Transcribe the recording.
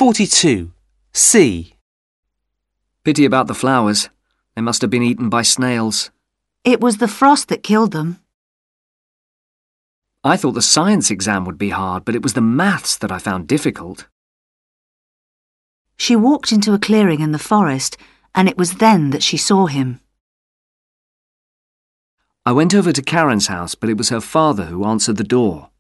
42. C. Pity about the flowers. They must have been eaten by snails. It was the frost that killed them. I thought the science exam would be hard, but it was the maths that I found difficult. She walked into a clearing in the forest, and it was then that she saw him. I went over to Karen's house, but it was her father who answered the door.